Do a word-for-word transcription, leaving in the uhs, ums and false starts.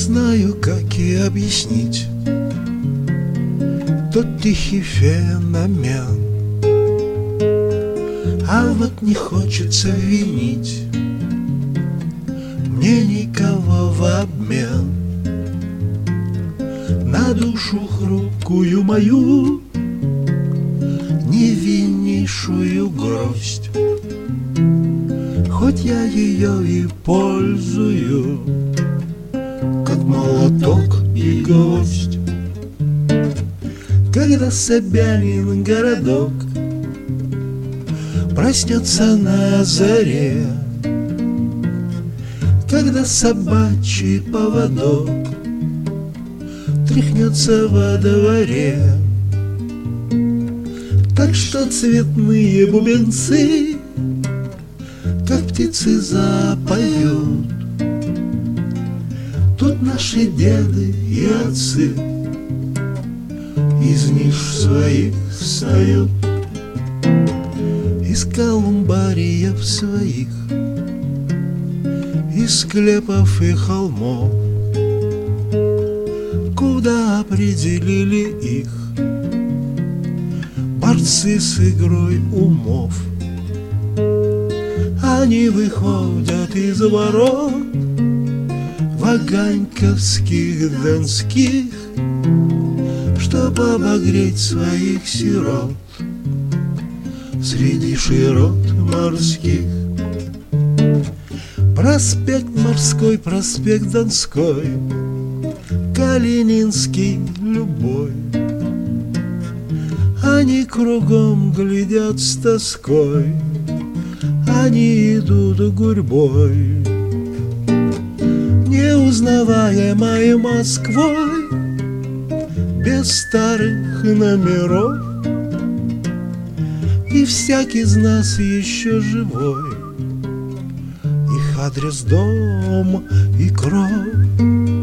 знаю, как и объяснить тот тихий феномен. А вот не хочется винить мне никого в обмен на душу хрупкую мою невиннейшую гроздь. Хоть я ее и пользую, как молоток и гвоздь. Когда Собянин городок проснется на заре, когда собачий поводок тряхнется во дворе, так что цветные бубенцы, как птицы, запоют. Тут наши деды и отцы из ниш своих встают, из колумбариев своих, из склепов и холмов, куда определили их борцы с игрой умов. Они выходят из ворот ваганьковских донских, чтоб обогреть своих сирот среди широт морских. Проспект Морской, проспект Донской, Калининский любой. Они кругом глядят с тоской, они идут гурьбой, неузнаваемой Москвой, без старых номеров. И всякий из нас еще живой, их адрес дом и кровь.